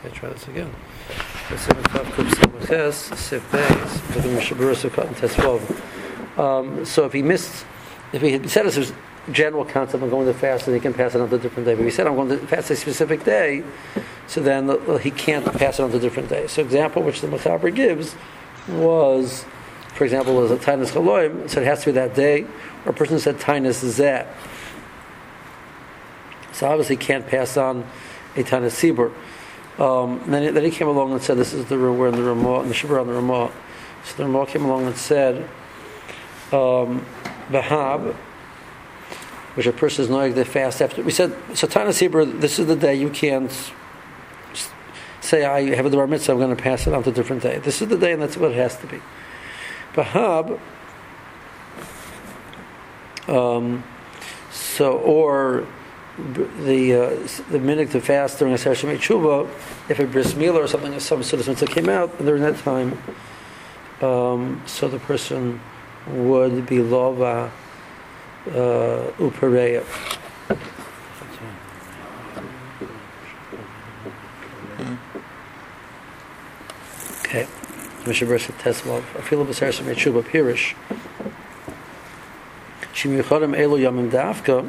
Okay, try this again. So if he said this was general concept, I'm going to fast, and he can pass it on to a different day. But if he said I'm going to fast a specific day, so then he can't pass it on to a different day. So example which the Mechaber gives was, for example, was a Tainus Chaloim, so it has to be that day, or a person said Tainus Zeh. So obviously he can't pass on a Tainus Sibur. Then he came along and said, this is we're in the Ramah, and the Shibur on the Ramah. So the Ramah came along and said, Bahab, which a person is knowing they fast after. We said, so Tainus Sibur, this is the day you can't say, I have a Bar Mitzvah, I'm going to pass it on to a different day. This is the day, and that's what it has to be. Bahab, or the minute to fast during a Ser Shemei Tshuva, if a bris milah or something, some sort of mitzvah came out during that time, so the person would be lova upareya. Okay, Mishabur said Teslov. Afilu b'Ser Shemei Tshuva Pirish. Shemichadim Elu Yamim Dafka.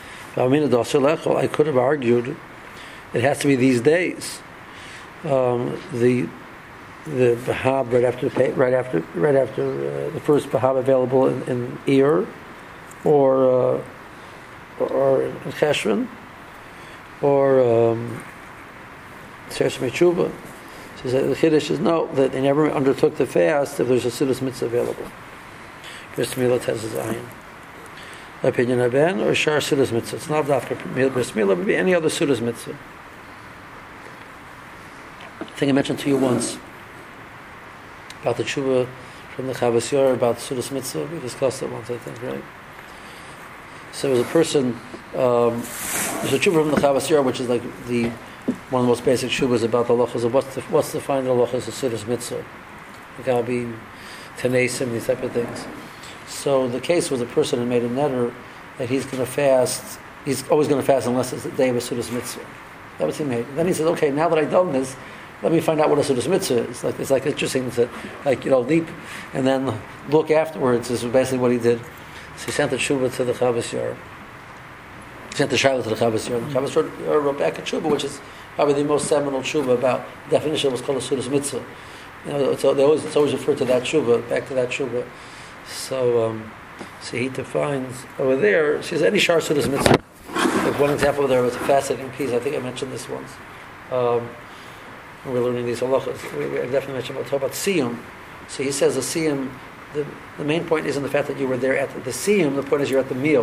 I could have argued it has to be these days. The Bahab right after the first Bahab available in Iyar, or in Cheshvan, or Ser Shemei Tshuva. So the Chiddush is no, that they never undertook the fast if there's a Sudas Mitzvah available. Bris Milah Tezes Ayin. Opinion of Ben or Shar Sudas Mitzvah. It's not after Bris Milah, it would be any other Sudas Mitzvah. I think I mentioned to you once about the Tshuva from the Chavas Yor about Sudas Mitzvah. We discussed it once, I think, right? So there was a person, there's a Tshuva from the Chavas Yor, which is like one of the most basic Tshuvas about the halachas of what's defined the halachas of Sudas Mitzvah. The Gabi, Tanesim, these type of things. So the case was a person who made a netter that he's going to fast. He's always going to fast unless it's the day of a Sudas Mitzvah. That was he made. And then he said, "Okay, now that I've done this, let me find out what a Sudas Mitzvah is." It's like interesting to leap and then look afterwards. This is basically what he did. So he sent the tshuva to the Chavas Yor. He sent the Shiloh to the Chavas Yor. The Chavas Yor wrote back a tshuva, which is probably the most seminal tshuva about the definition of what's called a Sudas Mitzvah. It's always referred to that tshuva, back to that tshuva. So he defines over there. She says any shar Sudas Mitzvah. Like one example there was a fascinating piece. I think I mentioned this once. We're learning these halachas. I definitely mentioned about siyum. So he says a siyum. The main point isn't the fact that you were there at the siyum. The point is you're at the meal.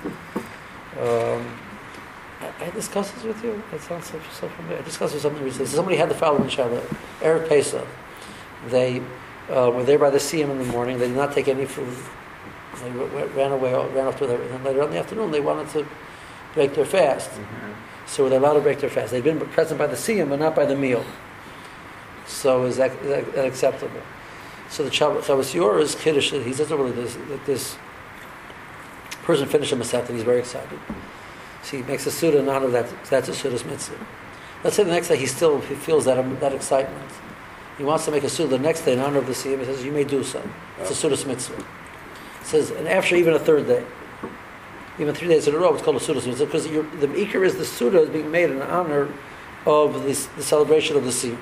I discussed this with you. That sounds so familiar. I discussed this with something recently. So somebody had the following shaila. Erev Pesach. They were there by the siyum in the morning. They did not take any food. They ran off with everything. Later on in the afternoon, they wanted to break their fast. Mm-hmm. So they're allowed to break their fast. They've been present by the siyum, but not by the meal. So is that acceptable? So the Chavas Yor is Kiddush. He says really this person finished a Masechet and he's very excited. So he makes a Suda in honor of that. That's a Suda's Mitzvah. Let's say the next day he feels that excitement. He wants to make a Suda the next day in honor of the siyum. He says, you may do so. It's a Suda's Mitzvah. It says, and after even a third day, even 3 days in a row, it's called a Suda's Mitzvah, because the Iker is the Suda is being made in honor of the celebration of the siyum.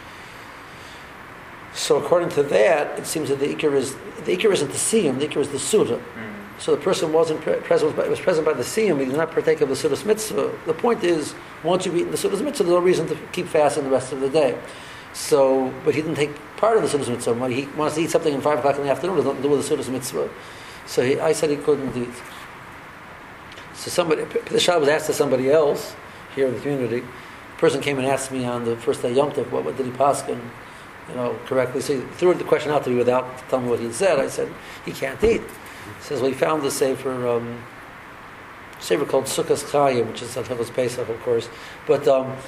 So according to that, it seems that the Iker isn't the siyum, the Iker is the Suda. Mm-hmm. So the person was present by the siyum, he did not partake of the Suda's Mitzvah. The point is, once you've eaten the Suda's Mitzvah, there's no reason to keep fasting the rest of the day. So, but he didn't take part of the Suda's Mitzvah. When he wants to eat something at 5 o'clock in the afternoon, it doesn't do with the Suda's Mitzvah. So I said he couldn't eat. So the shah was asked to somebody else here in the community. A person came and asked me on the first day Yom Tov, what did he paskin, correctly? So he threw the question out to me without telling me what he said. I said, he can't eat. He says, well, he found the sefer called Sukkos Chayim, which is Hilchos Pesach, of course. But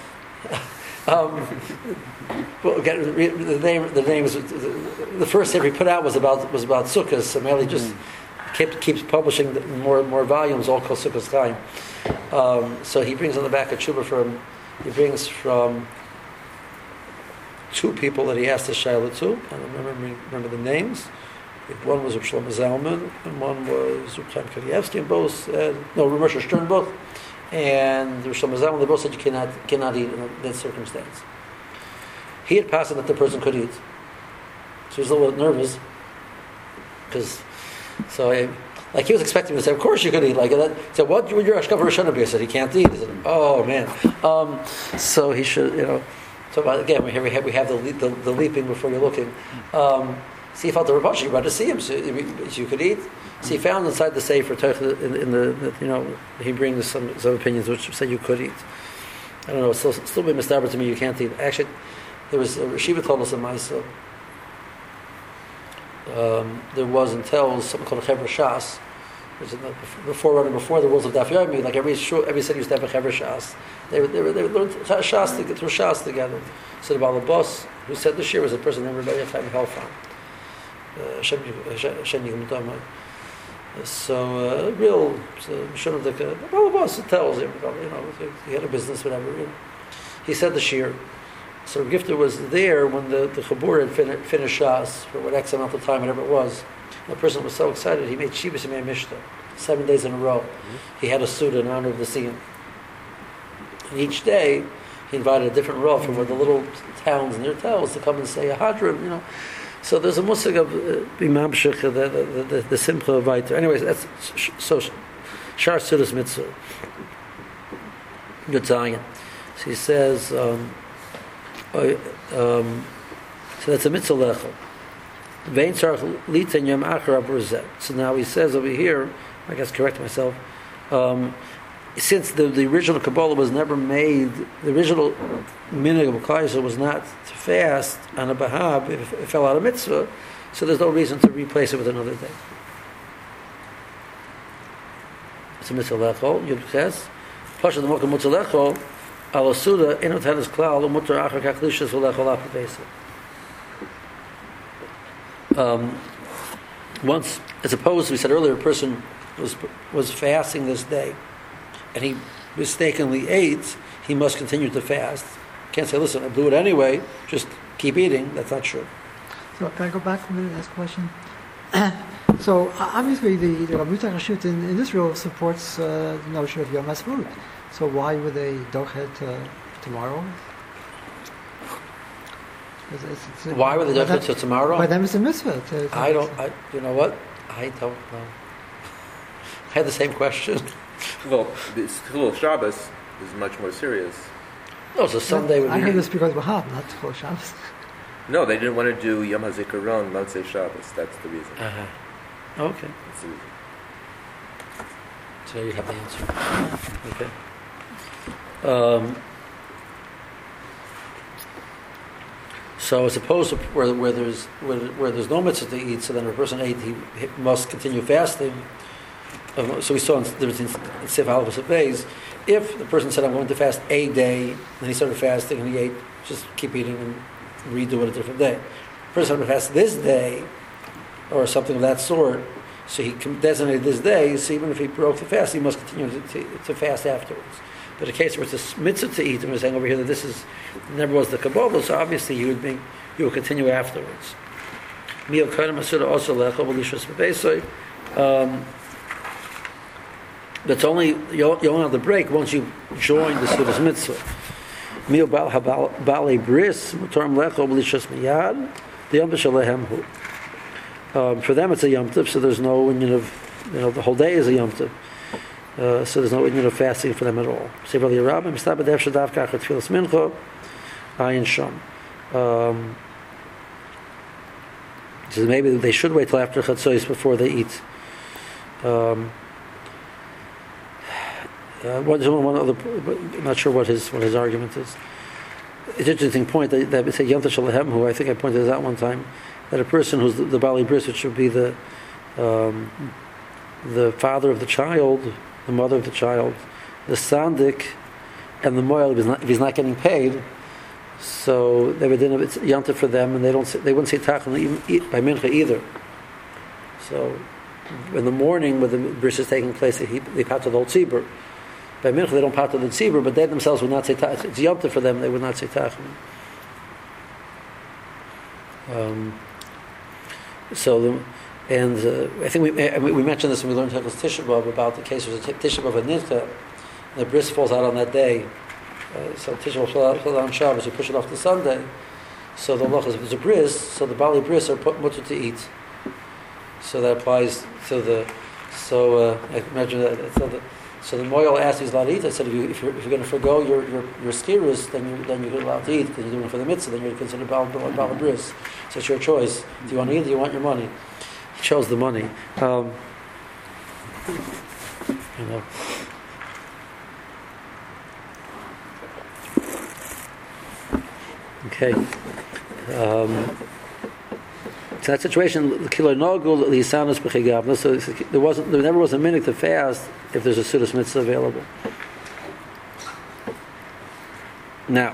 well, again, the name is the first sefer he put out was about Sukkos. So Meli just keeps publishing more volumes, all called Sukkos Chayim. So he brings on the back a tshuva he brings from two people that he asked the Shaila to. I don't remember the names. One was Reb Shlomo Zalman, and one was Reb Chaim Kanievsky, and both, Rav Moshe Stern both. And Reb Shlomo Zalman, they both said you cannot eat in that circumstance. He had passed it that the person could eat. So he was a little bit nervous. Like he was expecting me to say, of course you could eat. Like that. He said, what would your Ashkav Rishonah be? I said, he can't eat. He said, oh man. So he should, So again, we have the leaping before you're looking. See, he felt the Rav Ashi, you wanted to see him, so you could eat. So he found inside the Sefer in the he brings some opinions which said you could eat. I don't know. It's still been established to me you can't eat. Actually, there was a Shiva told us in Maisa. There was and tells something called a Chevra Shas, which is before the rules of Daf Yomi. Like every city used to have a Chevra Shas. They learned Shas through Shas together. So the Baal Boss, who said this year, was a person named Rabbi Chaim Helfan. So real shouldn't the Baal Boss tells him, he had a business, whatever. He said this year. So Gifter was there when the Chabur had finished Shas for what X amount of time, whatever it was. The person was so excited, he made Shivas Yemei Mishnah 7 days in a row. He had a suit in honor of the Siyum. And each day, he invited a different row from where the little towns near towns to come and say a Hadron, So there's a musig of Imam Shekh, the Simcha of Vaiter. Anyways, that's so Shar Sudas Mitzvah. Good Zion. So he says, so that's a mitzvah lechel. Vein tzarich liten yom achar abruzet. So now he says over here, I guess correct myself, since the original Kabbalah was never made, the original minhag of Klal Yisrael was not to fast on a bahab if it fell out of mitzvah, so there's no reason to replace it with another day. It's a mitzvah lechel. Yud says, pasha the mokum mitzvah lechel. Alasuda inot hadas klal umutar achar kaklishas v'lechol apavesa. Once, as opposed to, we said earlier, a person was fasting this day, and he mistakenly ate, he must continue to fast. Can't say, listen, I blew it anyway, just keep eating. That's not true. So can I go back a minute and ask a question? So obviously the Rav Yitzchak Rashut in Israel supports the notion of Yom HaSvut. So why would they dochet tomorrow? Why would they dochet to tomorrow? By them it's a mitzvah. You know what? I don't know. I had the same question. Well, the Chilul Shabbos is much more serious. No, it's a Sunday. I heard this because of Bahab, not Chilul Shabbos. No, they didn't want to do Yom HaZikaron, Motzei Shabbos. That's the reason. Okay. That's the reason. So you have the answer. Okay. So as opposed to where there's no mitzvah to eat, so then if a person ate, he must continue fasting. So we saw in the difference in Sif Aleph and Beis. If the person said, I'm going to fast a day, then he started fasting and he ate, just keep eating and redo it a different day. The person said, I'm going to fast this day, or something of that sort, so he designated this day, so even if he broke the fast, he must continue to fast afterwards. But in the case where it's a mitzvah to eat, and we're saying over here that this never was the Kabbalah, so obviously he would continue afterwards. That's only you only have the break once you join the Sudas Mitzvah. Mil Bali Bris Mutarm Lecho B'Lishas Miyad the Yom Shalehem Hu. For them it's a Yom Tov, so there's no union of the whole day is a Yom Tov. So there's no union of fasting for them at all. Say Rabbi Rabbim Stabed Efshad Davkach Tfilas Mincha Ayin Sham. So maybe they should wait till after Chatzos before they eat. One other, I'm not sure what his argument is. It's an interesting point that we say Yom Tov Shalehem, who I think I pointed this out one time, that a person who's the Bali Bris, which would be the father of the child, the mother of the child, the Sandik, and the Moel, if he's not getting paid, so they would it's Yom Tov for them, and they wouldn't say Tachan by Mincha either. So in the morning, when the bris is taking place, they pater the whole tzibur. By Mincha, they don't pater the tzibur, but they themselves would not say Tachan. It's Yom Tov for them; they would not say Tachan. I think we mentioned this when we learned Hilchos Tisha B'Av about the case of Tisha B'Av and Nidcha, and the bris falls out on that day. So Tisha B'Av falls out on Shabbos, you push it off to Sunday. So the halach is if there's a bris, so the bali bris are put mutter to eat. So that applies to the. I imagine that. So the moil asked he's allowed to eat. I said if you're going to forgo your skiras, then you're allowed to eat because you're doing it for the mitzvah. Then you're considered bali bris. So it's your choice. Do you want to eat? Or do you want your money? He chose the money. Okay. So that situation, so there never was a minute to fast if there's a Sudas Mitzvah available. Now,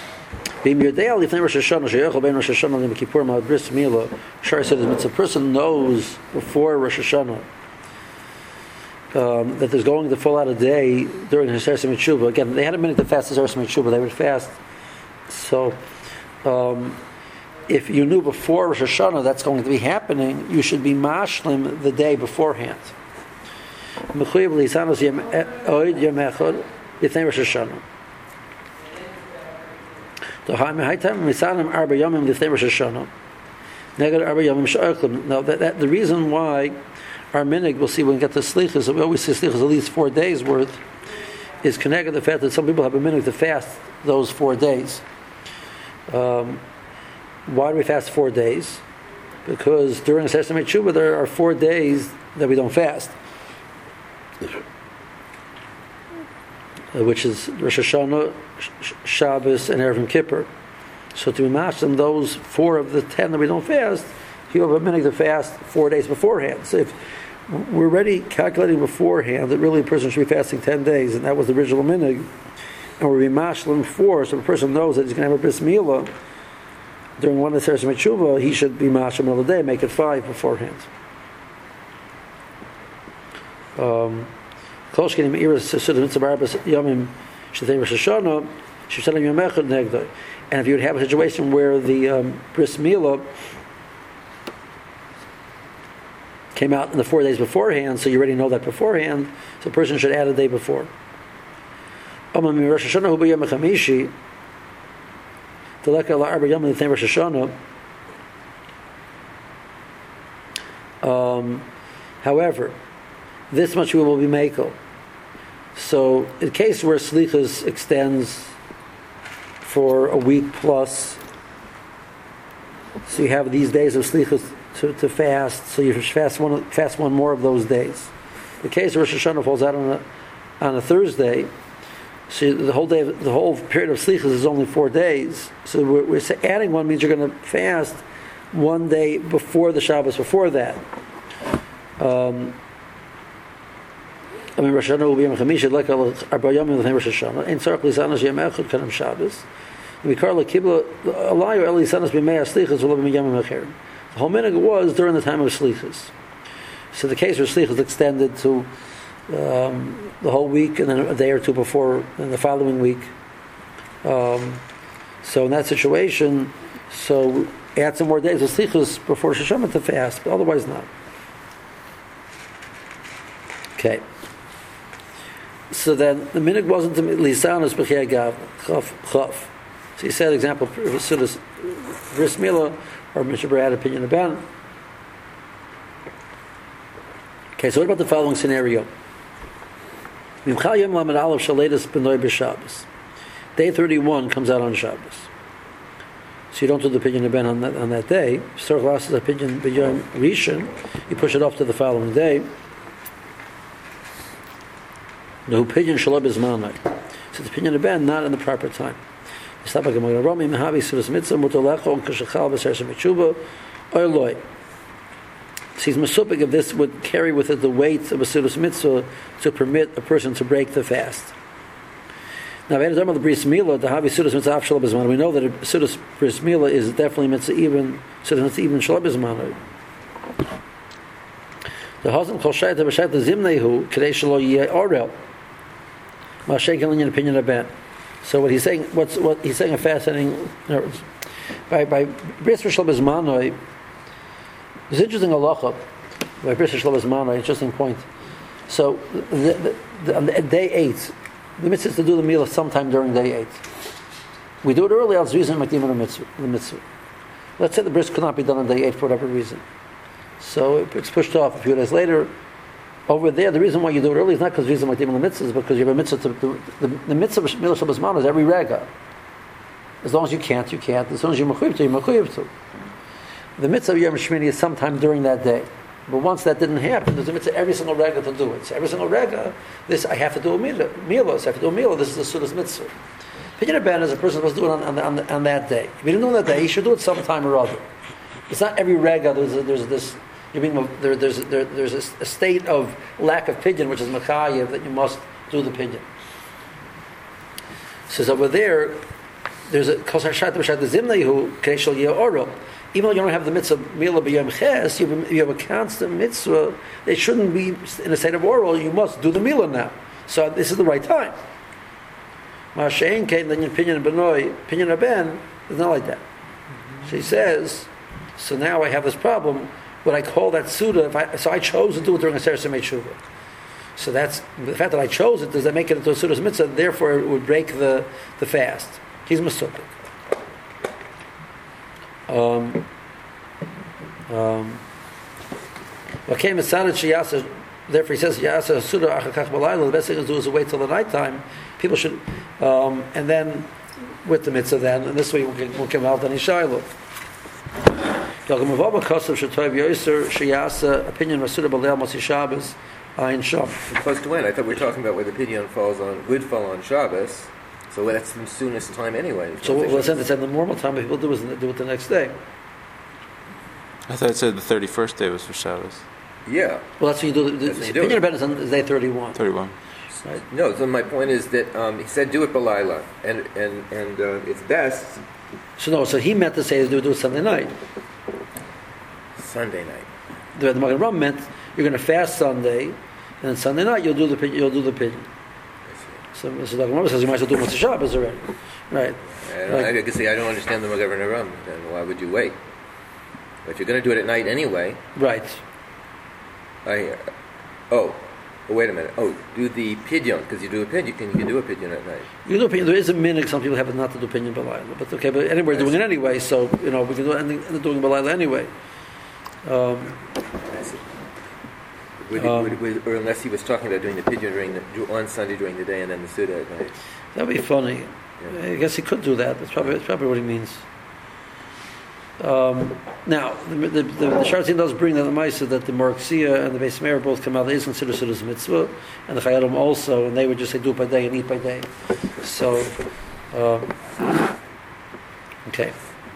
a person knows before Rosh Hashanah that there's going to fall out a day during his Hashem Tshuva. Again, they had a minute to fast his Hashem Tshuva. They would fast. So, if you knew before Rosh Hashanah that's going to be happening, you should be mashlim the day beforehand. Now, the reason why our minig, we'll see when we get to slichas, we always say slichas at least 4 days worth, is connected to the fact that some people have a minig to fast those 4 days. Why do we fast 4 days? Because during Sesame Tshuva there are 4 days that we don't fast, which is Rosh Hashanah, Shabbos, and Erev Kippur. So to be mashlim those 4 of the 10 that we don't fast, you have a minute to fast 4 days beforehand. So if we're already calculating beforehand that really a person should be fasting 10 days, and that was the original minig, and we're being mashlim 4, so the person knows that he's going to have a bris milah during one of the Sesame Tshuva, he should be mashlim all the day, make it 5 beforehand. And if you would have a situation where the bris milah came out in the 4 days beforehand, so you already know that beforehand, so the person should add a day before. However, this much we will be makel. So, in case where slichas extends for a week plus, so you have these days of slichas to fast, so you fast one more of those days. The case where Rosh Hashanah falls out on a Thursday, so the whole period of slichas is only 4 days. So we're adding one means you're going to fast 1 day before the Shabbos before that. Rosh Hashanah will be Yom Chamisha like Arba Yomim l'fnei Rosh Hashanah. Ein tzarich lisanos Yom Echad kanam Shabbos. Mikar lekibla alayu el lisanos b'mei slichas v'lo b'mei Yomim acherim. The whole minhag was during the time of slichas. So the case where slichas extended to the whole week and then a day or two before in the following week. So in that situation, so add some more days of slichus before Rosh Hashanah to fast, but otherwise not. Okay. So then the minhag wasn't to lisanos b'chei gav chaf. So he said, example, Sudas Bris Milah or Mishabur had opinion about. Okay, so what about the following scenario? Day 31 comes out on Shabbos. So you don't do the Pidyon Ben on that day. Star Glass is a Pidyon B'yom Rishon. You push it off to the following day. No Pidyon Shalom is Manai. So the Pidyon Ben not in the proper time. So he's masupik if this would carry with it the weight of a Sudas Mitzvah to permit a person to break the fast. Now, we know that a Sudas Bris Milah is definitely Mitzvah even, so it's even Shalom Bizman. The Hazan Kol Shayat B'Shayat Zimnehu Kadei Shalo Yeh Orel Ma'ashen Kelin opinion about. So what he's saying a fascinating. by Bris Rishal Bezmanoi, there's an interesting halacha by Bris Rishal Bezmanoi, interesting point. So on day 8, the mitzvah is to do the meal sometime during day 8. We do it early, else reason makdim the mitzvah. Let's say the bris could not be done on day 8 for whatever reason. So it's pushed off a few days later. Over there, the reason why you do it early is not because reason makdim the mitzvah, is because you have a mitzvah to the mitzvah of Milah Shabbos Mana is every rega. As long as you can't, you can't. As soon as you're mechuyev to, you're mechuyev to. The mitzvah of Yom Shmini is sometime during that day. But once that didn't happen, there's a mitzvah every single rega to do it. So every single rega, this I have to do a milah. So I have to do a milah. This is the Sudas mitzvah. Pidyon ben is a person supposed to do it on that day. If he didn't do it on that day, he should do it sometime or other. It's not every rega. There's a state of lack of pidyon, which is machayev, that you must do the pidyon. Says over there, there's a kol hashat b'shat zimneihu keishal ye'oro. Even though you don't have the mitzvah milah b'yom ches, you have a constant mitzvah. They shouldn't be in a state of oral. You must do the milah now. So this is the right time. Ma'ashein came then your pidyon benoi, pidyon ben is not like that. She says, so now I have this problem. What I call that suda, so I chose to do it during a Seres Shuvah. So that's the fact that I chose it. Does that make it into a suda's mitzvah? Therefore, it would break the fast. He's masukik. Therefore, he says yasa suda achakach balayla. The best thing to do is to wait till the nighttime. People should, and then with the mitzvah, then, and this way we'll come out and ishaylo. Opinion Rasuda Balei Moshe Shabbos Ayin Sham. Close to when? I thought we were talking about where the pidyon would fall on Shabbos. So that's the soonest time anyway. So what it said the normal time people do it the next day. I thought it said the 31st day was for Shabbos. Yeah. Well, that's when you do the pidyon ben is day 31. 31. Right. No. So my point is that he said do it Balayla, and it's best. So he meant to say do it Sunday night. Sunday night. The Magen Ram meant you're going to fast Sunday, and then Sunday night you'll do the pidyon. So the Magen Ram says you might as well do Motzei Shabbos already, right? I can say I don't understand the Magen Ram. Then why would you wait? If you're going to do it at night anyway, right? Wait a minute. Do the pidyon because you do a pidyon. You can do a pidyon at night. You do a pidyon. There is a minhag. Some people have it not to do pidyon b'layla, but okay. But anyway, we're doing it anyway. So we can do it and doing b'layla anyway. Or unless he was talking about doing the pidyon on Sunday during the day and then the Suda at night. That'd be funny. Yeah. I guess he could do that. That's probably what he means. Now, the Shartzin does bring the Maisa that the Moriksia and the Beis Meir both come out. They is considered Suda's mitzvah, and the Chayadim also, and they would just say do it by day and eat by day. So, okay.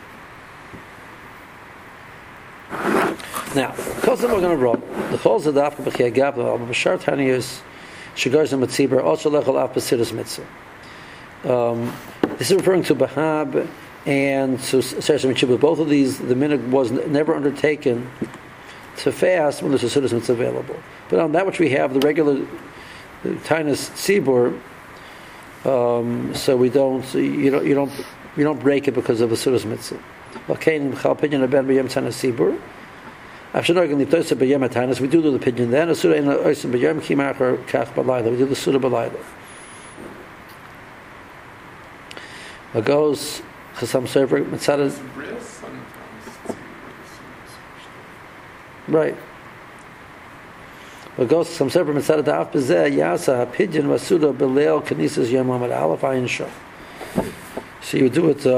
Now, because we're going to roll, the Chol Zadaf B'Chiyah Gabla, B'Shar Tanius, Shigars and Matziber, also Lechol Af B'Sidas Mitzvah. This is referring to Bahab and to Seres Mitzvah. Both of these, the minhag was never undertaken to fast when there's a Sidas Mitzvah available. But on that which we have, the regular Tainus Tzibur, so we don't, you don't break it because of a Sidas Mitzvah. L'kein B'Chal Pidyon Aben B'Yem Tainus Tzibur. We do the pidyon then. We do the suda b'layla. It goes chasam server mitzad. Right. It goes chasam server mitzad da'af b'zeh yasa pidyon v'suda b'leil knisas yom lamed aleph ayin shom. So you do it.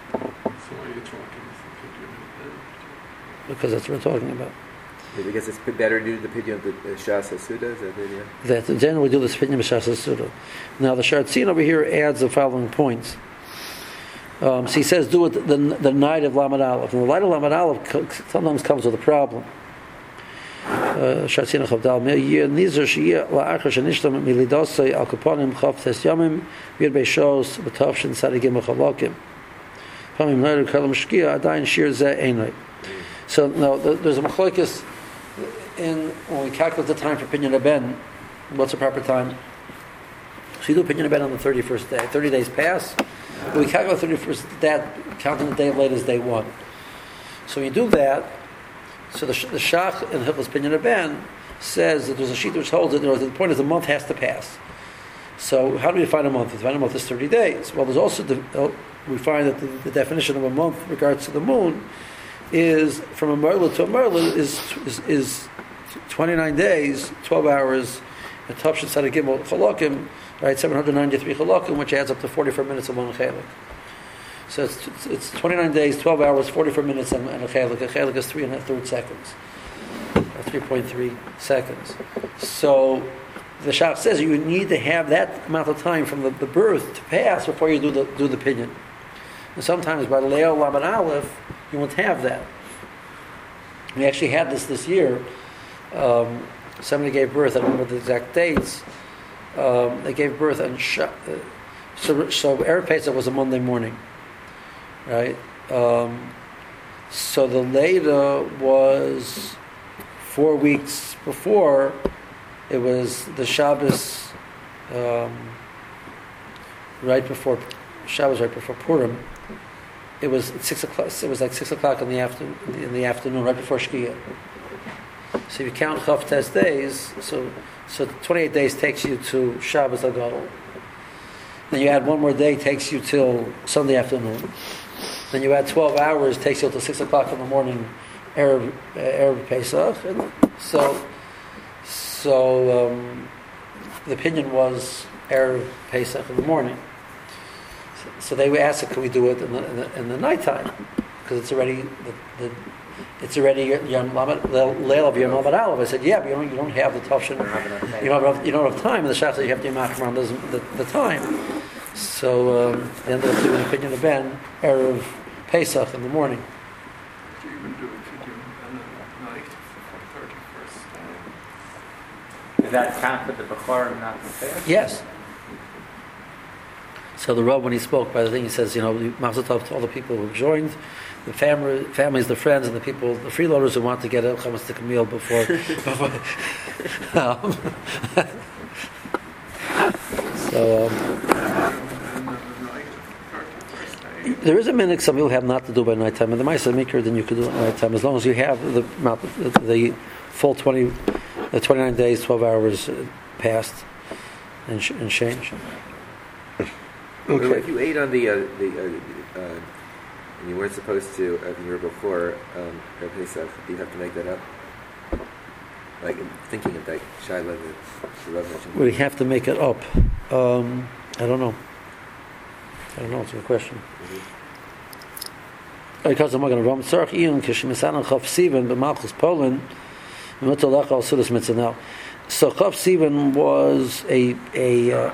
Because that's what we're talking about. Because it's better to do the pidyon the Shas HaSuda, is that the idea? That generally we do this pidyon Shas HaSuda. Now the Shartzin over here adds the following points. So he says do it the night of Lamed Aleph. And the night of Lamed Aleph sometimes comes with a problem. Shartzin Chavdal Nizar Shiyah La'achar Shanishtam Milidosei Al Kaponim Chav Tes Yamim Yir Beishos B'Tovshin Sadigim Chalakim Pamim Neiru Kalam Shkia Adayin Shir Zeh Einay. So now there's a machlokes when we calculate the time for Pidyon Ben. What's the proper time? So you do Pidyon Ben on the 31st day. 30 days pass. But we calculate 31st, that counting the day of late as day 1. So when you do that, so the Shach in Hilchos Pinyan Ben says that there's a sheet which holds it. The point is the month has to pass. So how do we define a month? We define a month as 30 days. Well, there's also we find that the definition of a month in regards to the moon is from a merla to a merla is 29 days, 12 hours, and Tavshin Tzaddik Gimel Chalakim, right? 793 Chalakim, which adds up to 44 minutes of one chalik. So it's 29 days, 12 hours, 44 minutes, and a chalik. A chalik is 3 1/3 seconds. 3.3 seconds. So the Shach says you need to have that amount of time from the birth to pass before you do the pinyan. And sometimes by Leo Laban Aleph, you won't have that. We actually had this year. Somebody gave birth. I don't remember the exact dates. They gave birth on so Erev Pesach was a Monday morning, right? So the Leda was 4 weeks before. It was the Shabbos, right before Purim. It was 6 o'clock. It was like 6 o'clock in the afternoon, right before Shkia. So if you count Chav Tes days, so 28 days takes you to Shabbos Agadol. Then you add one more day, takes you till Sunday afternoon. Then you add 12 hours, takes you till 6 o'clock in the morning, Erev Pesach. And so the opinion was Erev Pesach in the morning. So they asked, "Can we do it in the nighttime? Because it's already Yom Leil of Yom Lamed Aleph." I said, "Yeah, but you don't have the Tavshin. You don't have time." And the Shach said you have to Yom around the time. So they ended up doing an opinion of Ben Erev Pesach in the morning. Do you even do it in the night for 31st? Is that count with the Bechor and not the Fair? Yes. So the Rav, when he spoke by the thing, he says, Mazel Tov to all the people who have joined, the families, the friends, and the people, the freeloaders who want to get a chamastik meal before. There is a minute some people have not to do by nighttime, and the Ma'aseh Mikra, then you could do it at nighttime as long as you have the full 29 days, 12 hours passed and change. Okay. If you ate on the and you weren't supposed to the year before Erev Pesach, do you have to make that up? Like thinking of that Shaila that the Rav mentioned. Would we have to make it up? I don't know. It's a good question. Because I'm going to Ram Tzarch Ian Kishmisan Chav Sivan b'Malchus Poland. Now, so Chav Sivan was a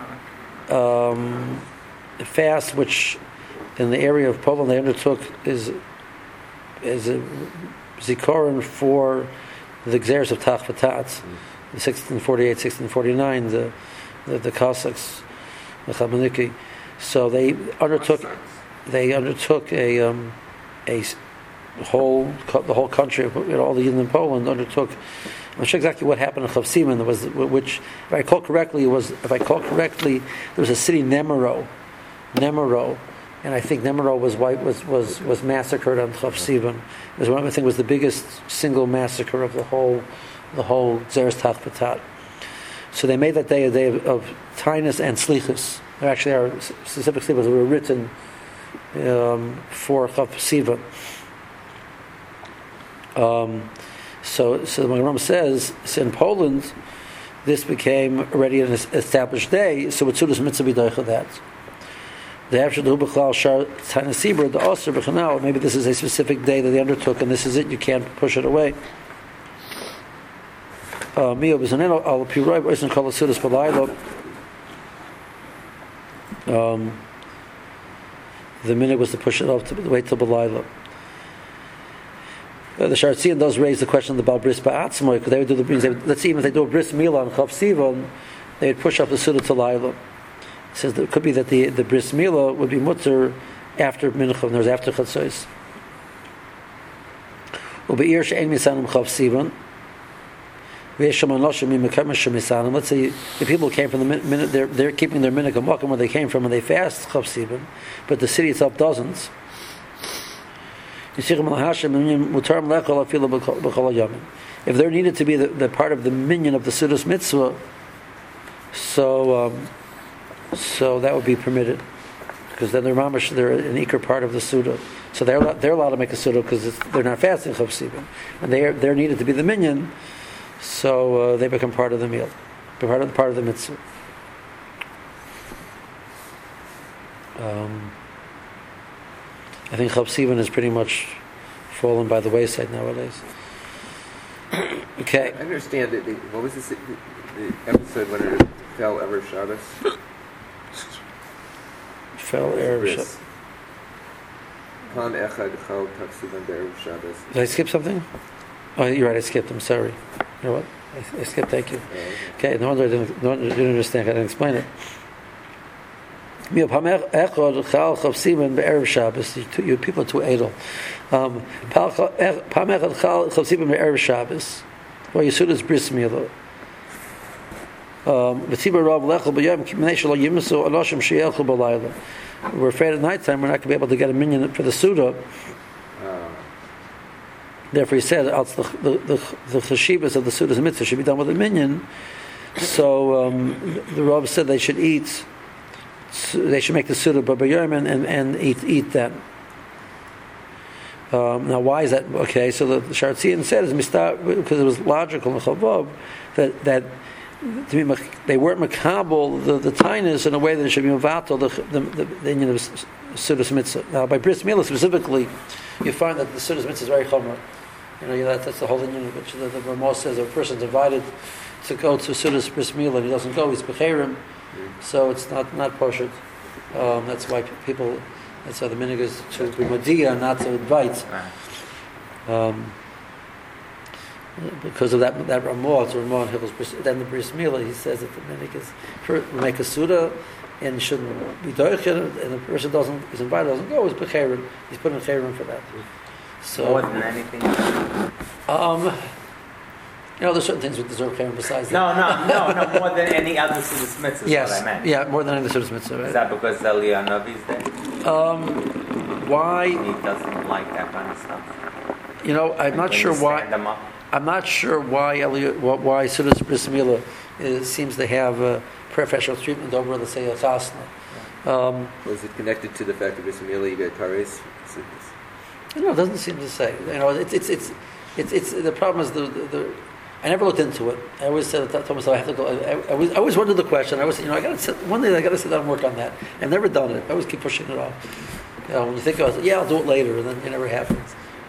fast which in the area of Poland they undertook is a zikoron for the Gzeres of Tach V'Tatz, 1648, 1649, the Cossacks, the Chabaniki. So the whole country, all the Yidden in Poland undertook. I'm not sure exactly what happened in Chav Sivan. There was, which, if I recall correctly, there was a city Nemero, and I think Nemero was massacred on Chav Sivan. I think it was the biggest single massacre of the whole Zeres Tach V'Tat. So they made that day a day of Tainus and Slichus. There actually are specific slichus that were written for Chav Sivan. So the Magen says, in Poland, this became already an established day, so it's Sudas Mitzvah B'Doicha that. The Avshadu B'Chlal Shar Tanasibra, the Osir B'Chanal, maybe this is a specific day that they undertook, and this is it, you can't push it away. Mio B'Zaneno, Al Piroi, B'Oisin Kol Sudas B'Laylo. The minute was to push it off to wait till B'Laylo. The Shartzian does raise the question of the Bris Ba'atzmoy, because they would do let's see, even if they do a Bris Mila on Chav Sivan, they would push up the Suda to Laila. It says that it could be that the Bris Mila would be Mutzer after Mincha, and there's after Chatzos. Ube'ir she'en misanim Chav Sivan, Let's say the people came from the minute they're keeping their minhag hamokim where they came from and they fast chafsibim, but the city itself doesn't. If they're needed to be the part of the minyan of the Sudas mitzvah, so that would be permitted, because then they're an ikar part of the Suda. So they're allowed to make a Suda because they're not fasting chafsibim, and they're needed to be the minyan. So they become part of the meal, part of the mitzvah. I think Chavsivan is pretty much fallen by the wayside nowadays. Okay. I understand that. What was the episode when it fell Erev Shabbos? Fell Erev Shabbos. Pan echad chal Chavsivan be'erev Shabbos. Did I skip something? Oh, you're right. I skipped. I'm sorry. You know what? I skipped. Thank you. Okay. No wonder I didn't understand. I didn't explain it. You people are too idle. Well, Yisud is bris milah. We're afraid at night time we're not going to be able to get a minyan for the Suda. Therefore, he said the chashivas of the Suda's mitzvah should be done with a minyan. So the Rav said they should eat. They should make the Suda b'bayom and eat them. Now, why is that? Okay, so the Sharatzian said is because it was logical in Chavav that they weren't makabel the tainus in a way that it should be mevatel the union of Suda's mitzvah. Now, by bris milah specifically, you find that the Suda's mitzvah is very chomer. That's the whole union which the Ramah says a person's invited to go to Suda's bris milah and he doesn't go, he's becherim. So it's not poshut. That's why people. That's why the minhag is to be modiya, not to invite. Because of that Ramah, it's Ramah and Hilchos. Then the bris milah, he says that the minhag is make a suda and shouldn't be doichin, and the person is invited, doesn't go. He's becherim. He's put in cherim for that. So more than anything. There's certain things that deserve cherim besides that. No, more than any other Sudas mitzvah. Yes, what I meant. Yeah, more than any Sudas mitzvah. Right? Is that because Eliyahu Navi is there? Why? He doesn't like that kind of stuff. I'm not sure why. I'm not sure why Sudas bris milah seems to have preferential treatment over, let's say, a chasna. Was it connected to the fact that bris milah you get kares? No, it doesn't seem to say. It's the problem is the I never looked into it. I always said that Thomas, I have to go. I always wondered the question. I always said, one day I got to sit down and work on that. I've never done it. I always keep pushing it off. When you think, I'll do it later, and then it never happens.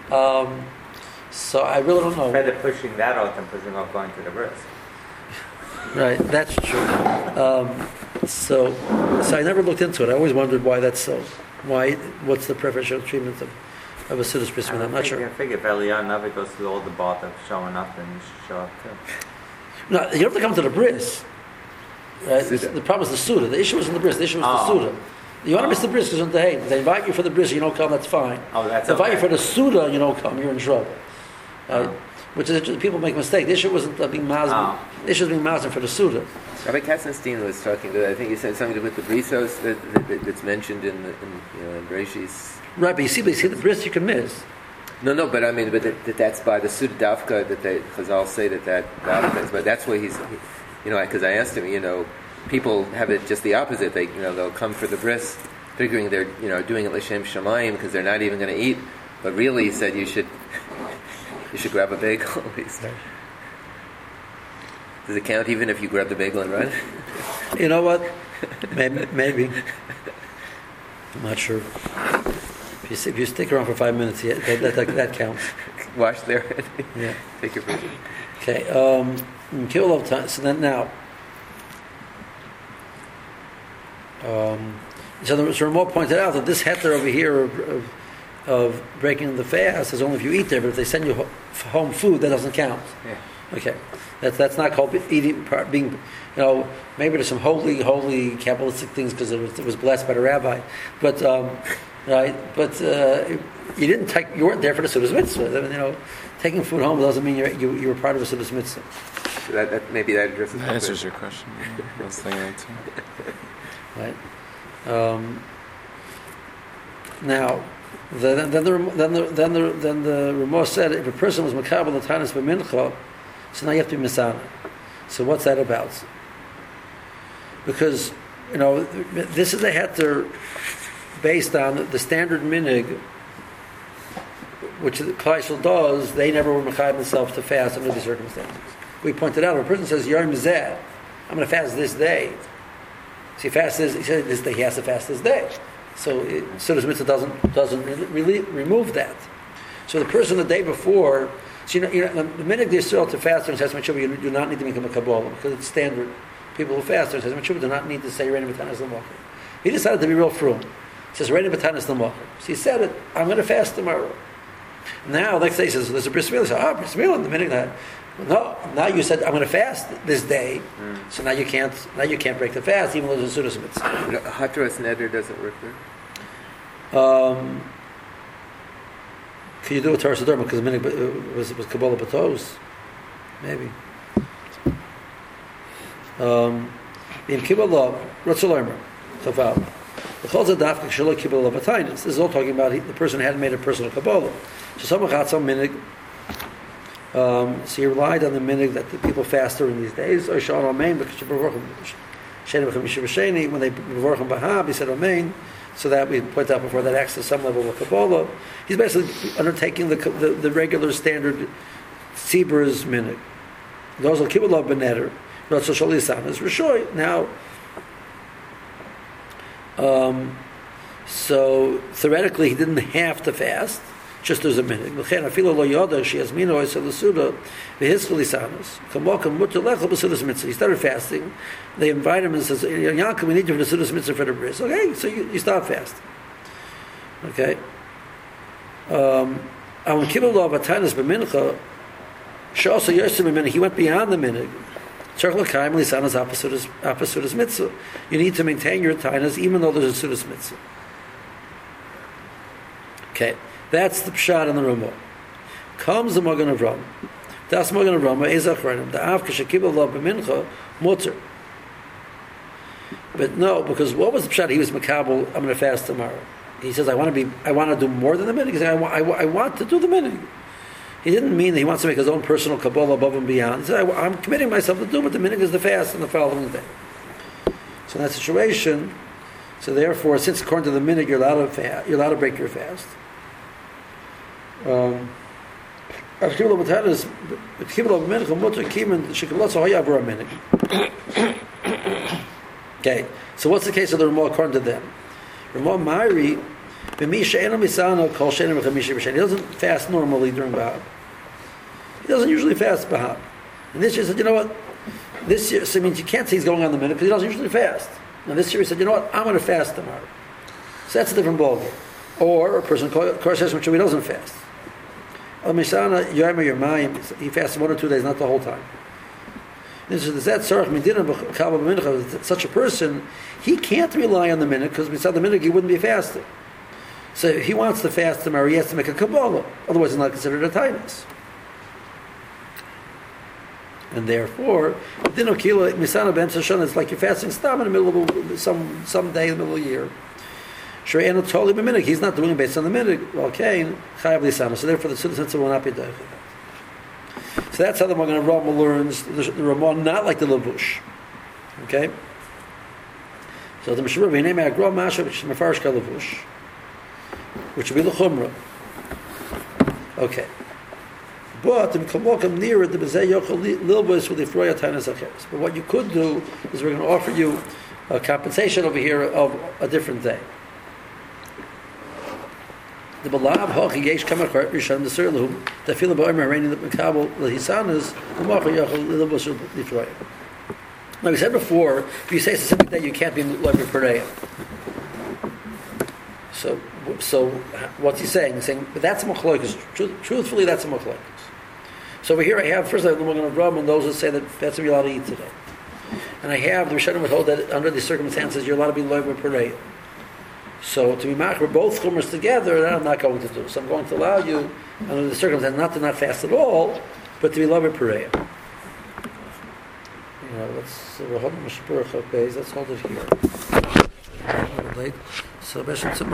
So I really don't know. Better pushing that out than pushing off going to the bris. Right, that's true. So I never looked into it. I always wondered why that's so. What's the preferential treatment of a Sudas bris milah? I'm not sure. I figure if Eliyahu Navi goes through all the bath of showing up, then you should show up too. No, you don't have to come to the bris. Right? The problem is the Suda. The issue isn't the bris. The issue is the Suda. You want to miss the bris because they invite you for the bris, you don't come, that's fine. Oh, that's They invite you okay. for the Suda, you don't come, you're in trouble. Which is people make mistakes. The issue wasn't being mazmin. The issue was being mazmin for the Suda. Rabbi Katzenstein was talking. I think he said something to do with the brisos that's mentioned in Bereshis. Right, but you see the bris you can miss. No, but I mean, that's by the Suda Davka that Chazal say that Davka is. But that's why because I asked him, people have it just the opposite. They'll come for the bris, figuring they're doing it l'shem shamayim because they're not even going to eat. But really, he said you should grab a bagel at least. Does it count even if you grab the bagel and run? You know what? Maybe. I'm not sure. If you stick around for 5 minutes, that counts. Wash there. Yeah. Take your picture. Okay. Kill of time. So then now. So Ramah pointed out that this heter over here of breaking the fast is only if you eat there, but if they send you home food, that doesn't count. Yeah. Okay. That's not called eating. Being, maybe there's some holy Kabbalistic things because it was blessed by the rabbi, but right. But you weren't there for the Sudas mitzvah. I mean, taking food home doesn't mean you were part of a Sudas mitzvah. So that maybe that addresses That my answers question. your question. Yeah, I was thinking that too. Right? Now, then the Ramah said if a person was makabel the tanis b'mincha, so now you have to be misana. So what's that about? Because this is a heter based on the standard minig, which the Kleishel does. They never were mechayim themselves to fast under these circumstances. We pointed out if a person says Yom Zeh, I'm going to fast this day. So he fasts this. He said this day he has to fast this day. So Sudas Mitzvah doesn't really remove that. So the person the day before, so the minute they still to fast on Chesed Shuvah, you do not need to become a Kabbalah because it's standard. People who fast on Chesed Shuvah do not need to say Reina B'Tanas L'Mocher. He decided to be real frum. He says Reina B'Tanas L'Mocher. So he said it. I'm going to fast tomorrow. Now, next day he says there's a bris milah. He says bris milah. The minute that no, now you said I'm going to fast this day. So now you can't break the fast even though there's a Sudas Mitzvah. Hatras Neder doesn't work there. Can you do a Torah Sodorma because the minute was Kabbalah Batos? Maybe. In Kabbalah, Ratzul so far. The Chol Zadafka Shalom Kabbalah Batainis. This is all talking about the person who hadn't made a personal Kabbalah. So some minig. So he relied on the minig that the people fast during these days. Or Shalom Amen because when they Bevorchim Bahab, he said Amen. So that we point out before that acts to some level of Kabbalah. He's basically undertaking the regular standard Tzibur's minig. Those will Kabbalah Beneder. Ratzul Shalisan is Rishoy. Now, so theoretically he didn't have to fast, just as a minute. He started fasting. They invite him and says, Yankel, we need you for the Sudas Mitzvah for the bris. Okay, so you start fasting. Okay. He went beyond the minute. You need to maintain your tainas even though there's a Sudas Mitzvah. Okay. That's the pshat in the Ramah. Comes the Magen Avraham. Das Magen Avraham is achronim. The av k'shekibel lo b'mincha mutter. But no, because what was the pshat? He was makabel. I'm going to fast tomorrow. He says, I want to do more than the minig. He said, I want to do the minig. He didn't mean that he wants to make his own personal kabbalah above and beyond. He said, I'm committing myself to do, but the minig is the fast on the following day. So in that situation, so therefore, since according to the minig you're allowed to break your fast. Okay, so what's the case of the Ramah according to them? Ramah Ma'ari, he doesn't fast normally during Bahab. He doesn't usually fast Bahab. And this year he said, you know what? This year, so it means you can't say he's going on the minute because he doesn't usually fast. Now this year he said, you know what? I'm going to fast tomorrow. So that's a different ballgame. Or a person, of course, says he doesn't fast. He fasts 1 or 2 days, not the whole time. Such a person, he can't rely on the minute because beside the minute he wouldn't be fasting. So if he wants to fast tomorrow, he has to make a Kabbalah. Otherwise, it's not considered a tainus. And therefore, it's like you're fasting stam in the middle of some day in the middle of the year. He's not doing it based on the minute. Okay, so therefore the Sudas will not be done. So that's how the Magen Avraham learns the Ramah, not like the Lavush. Okay? So the Meshurah, V'hinei Me'agrah Masha, which is Mefarish Lavush, which would be the Chumrah. Okay. But the Mekamokam nearer the Bezei Yochel Lilbus with the Froya Tainas Acheres. But what you could do is we're going to offer you a compensation over here of a different day. The Balav Hochi Yesh Kamachar Rishon the Sirlu the Fila Ba'omer Reigning the Makabel the Hisanas the Macha Yochel Lilbus the Froya. Now we said before, if you say a specific day, you can't be like per day. So what's he saying? He's saying, but that's a machlokas. Truthfully, that's a machlokas. So over here I have, first I have the Magen Avraham and those that say that that's what you're allowed to eat today. And I have the Rishonim would hold that under these circumstances you're allowed to be loiv per day. So to be machmer both chumras together, that I'm not going to do. So I'm going to allow you under the circumstances not to not fast at all, but to be loiv per day. Let's hold it here. So